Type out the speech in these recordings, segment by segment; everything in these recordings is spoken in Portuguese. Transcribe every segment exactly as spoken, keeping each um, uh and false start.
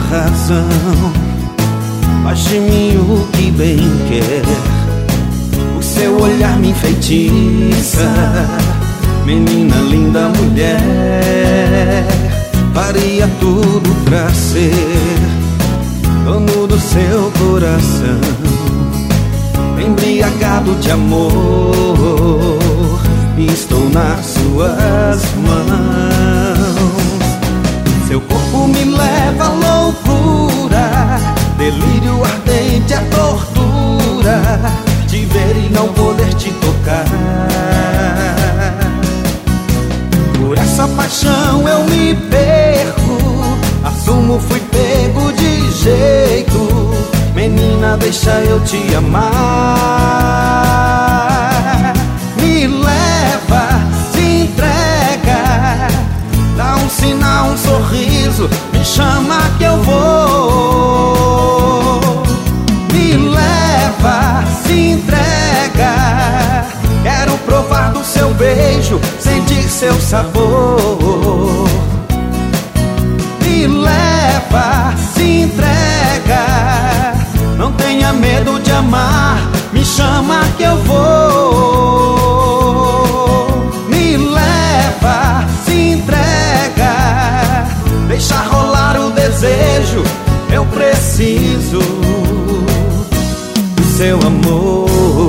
razão, faz de mim o que bem quer. O seu olhar me enfeitiça, menina linda, mulher. Faria tudo pra ser dono do seu coração, embriagado de amor, estou nas suas mãos. Seu corpo me leva à loucura, delírio ardente, a tortura de ver e não poder te tocar. Por essa paixão eu me perco, assumo, fui pego de jeito. Menina, deixa eu te amar. Me leva, se entrega, dá um sinal, um sorriso, me chama que eu vou. Me leva, se entrega, quero provar do seu beijo, sentir seu sabor. Me leva, se entrega, não tenha medo de amar, me chama que eu vou. Me leva, se entrega, deixa rolar o desejo, eu preciso do seu amor.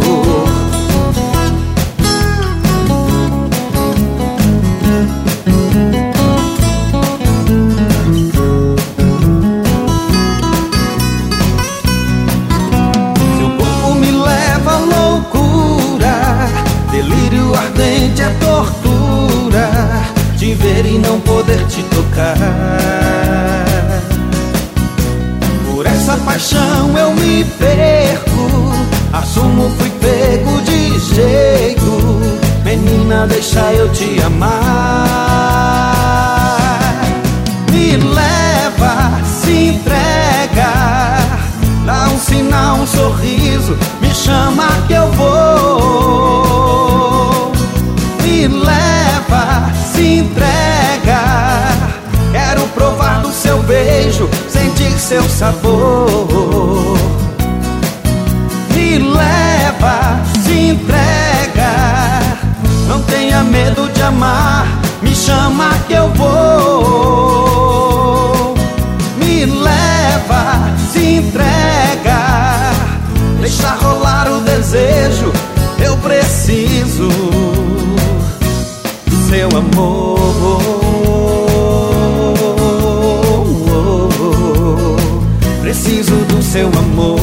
Delírio ardente, é tortura de ver e não poder te tocar. Por essa paixão eu me perco, assumo, fui pego de jeito. Menina, deixa eu te amar. Me leva, se entrega, dá um sinal, um sorriso, me chama que eu vou. Me leva, se entrega, quero provar do seu beijo, sentir seu sabor. Me leva, se entrega, não tenha medo de amar, me chama que eu vou. Me leva, se entrega, deixa rolar o desejo, eu preciso do seu amor. Preciso do seu amor.